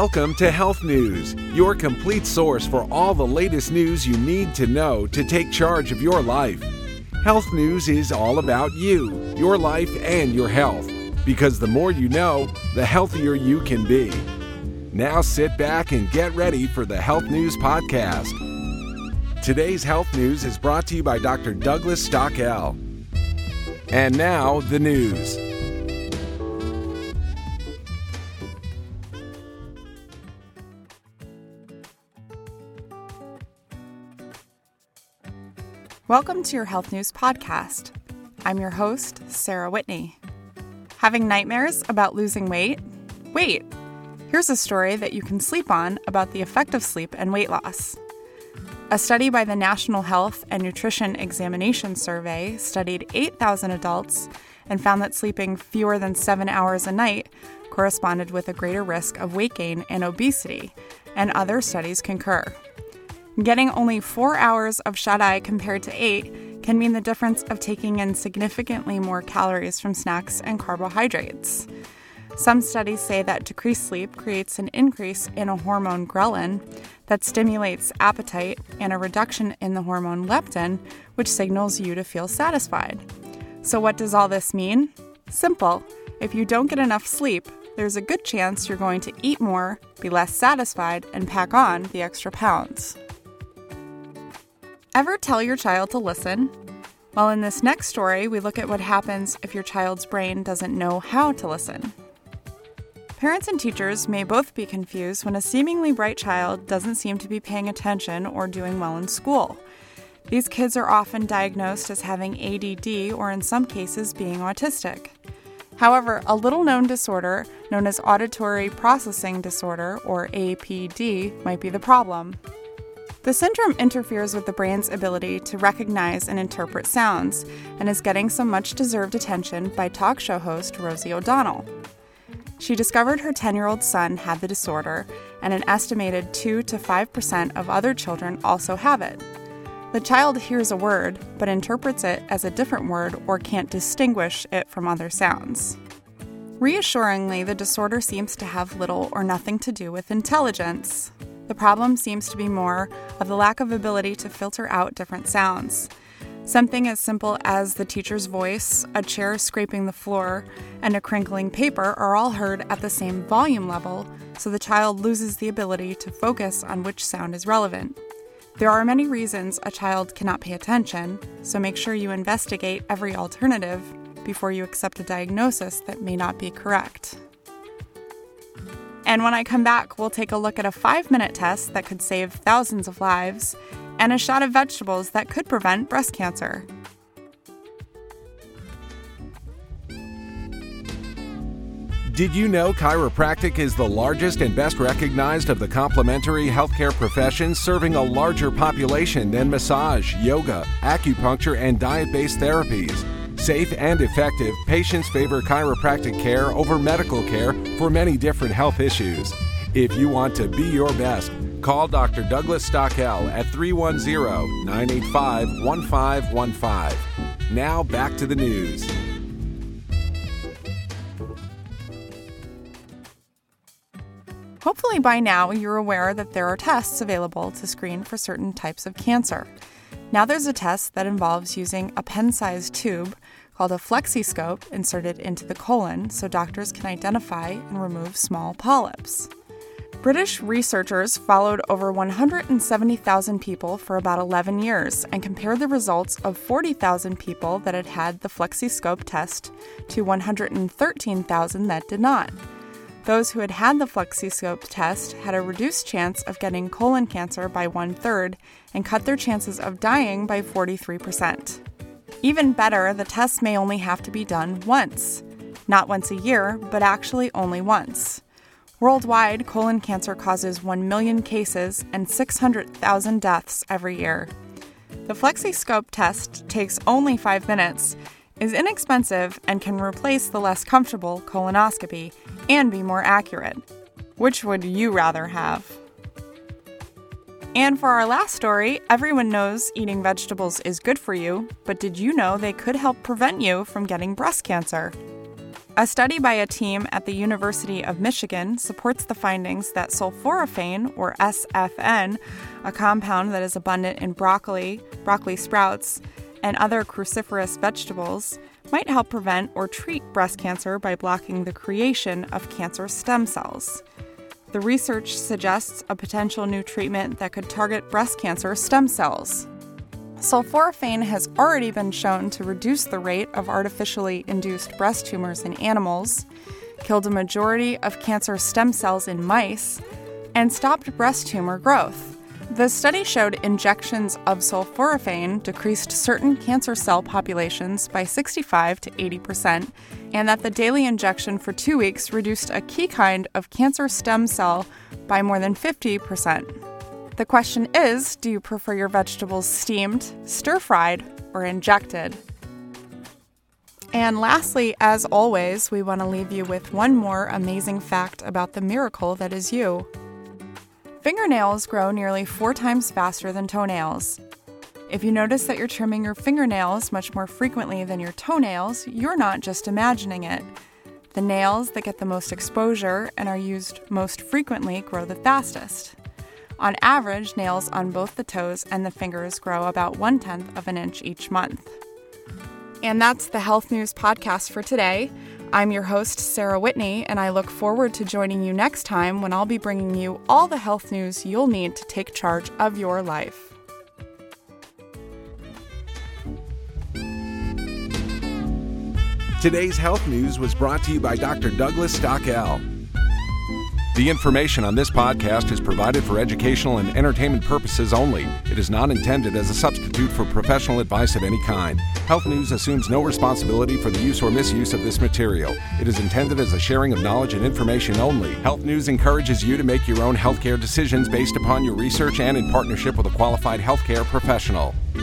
Welcome to Health News, your complete source for all the latest news you need to know to take charge of your life. Health News is all about you, your life, and your health. Because the more you know, the healthier you can be. Now sit back and get ready for the Health News Podcast. Today's Health News is brought to you by Dr. Douglas Stockel. And now, the news. Welcome to your Health News Podcast. I'm your host, Sarah Whitney. Having nightmares about losing weight? Wait, here's a story that you can sleep on about the effect of sleep and weight loss. A study by the National Health and Nutrition Examination Survey studied 8,000 adults and found that sleeping fewer than 7 hours a night corresponded with a greater risk of weight gain and obesity, and other studies concur. Getting only 4 hours of shut-eye compared to 8 can mean the difference of taking in significantly more calories from snacks and carbohydrates. Some studies say that decreased sleep creates an increase in a hormone ghrelin that stimulates appetite and a reduction in the hormone leptin, which signals you to feel satisfied. So what does all this mean? Simple. If you don't get enough sleep, there's a good chance you're going to eat more, be less satisfied, and pack on the extra pounds. Ever tell your child to listen? Well, in this next story, we look at what happens if your child's brain doesn't know how to listen. Parents and teachers may both be confused when a seemingly bright child doesn't seem to be paying attention or doing well in school. These kids are often diagnosed as having ADD or in some cases being autistic. However, a little-known disorder known as auditory processing disorder, or APD, might be the problem. The syndrome interferes with the brain's ability to recognize and interpret sounds and is getting some much-deserved attention by talk show host Rosie O'Donnell. She discovered her 10-year-old son had the disorder, and an estimated 2 to 5% of other children also have it. The child hears a word, but interprets it as a different word or can't distinguish it from other sounds. Reassuringly, the disorder seems to have little or nothing to do with intelligence. The problem seems to be more of the lack of ability to filter out different sounds. Something as simple as the teacher's voice, a chair scraping the floor, and a crinkling paper are all heard at the same volume level, so the child loses the ability to focus on which sound is relevant. There are many reasons a child cannot pay attention, so make sure you investigate every alternative before you accept a diagnosis that may not be correct. And when I come back, we'll take a look at a 5-minute test that could save thousands of lives and a shot of vegetables that could prevent breast cancer. Did you know chiropractic is the largest and best recognized of the complementary healthcare professions, serving a larger population than massage, yoga, acupuncture, and diet-based therapies? Safe and effective, patients favor chiropractic care over medical care for many different health issues. If you want to be your best, call Dr. Douglas Stockel at 310-985-1515. Now back to the news. Hopefully by now you're aware that there are tests available to screen for certain types of cancer. Now there's a test that involves using a pen-sized tube called a flexiscope inserted into the colon so doctors can identify and remove small polyps. British researchers followed over 170,000 people for about 11 years and compared the results of 40,000 people that had had the flexiscope test to 113,000 that did not. Those who had had the flexiscope test had a reduced chance of getting colon cancer by 1/3 and cut their chances of dying by 43%. Even better, the test may only have to be done once. Not once a year, but actually only once. Worldwide, colon cancer causes 1 million cases and 600,000 deaths every year. The flexiscope test takes only 5 minutes, is inexpensive, and can replace the less comfortable colonoscopy and be more accurate. Which would you rather have? And for our last story, everyone knows eating vegetables is good for you, but did you know they could help prevent you from getting breast cancer? A study by a team at the University of Michigan supports the findings that sulforaphane, or SFN, a compound that is abundant in broccoli sprouts, and other cruciferous vegetables, might help prevent or treat breast cancer by blocking the creation of cancer stem cells. The research suggests a potential new treatment that could target breast cancer stem cells. Sulforaphane has already been shown to reduce the rate of artificially induced breast tumors in animals, killed a majority of cancer stem cells in mice, and stopped breast tumor growth. The study showed injections of sulforaphane decreased certain cancer cell populations by 65 to 80%, and that the daily injection for 2 weeks reduced a key kind of cancer stem cell by more than 50%. The question is, do you prefer your vegetables steamed, stir-fried, or injected? And lastly, as always, we want to leave you with one more amazing fact about the miracle that is you. Fingernails grow nearly 4 times faster than toenails. If you notice that you're trimming your fingernails much more frequently than your toenails, you're not just imagining it. The nails that get the most exposure and are used most frequently grow the fastest. On average, nails on both the toes and the fingers grow about 1/10 of an inch each month. And that's the Health News Podcast for today. I'm your host, Sarah Whitney, and I look forward to joining you next time when I'll be bringing you all the health news you'll need to take charge of your life. Today's health news was brought to you by Dr. Douglas Stockel. The information on this podcast is provided for educational and entertainment purposes only. It is not intended as a substitute for professional advice of any kind. Health News assumes no responsibility for the use or misuse of this material. It is intended as a sharing of knowledge and information only. Health News encourages you to make your own healthcare decisions based upon your research and in partnership with a qualified healthcare professional.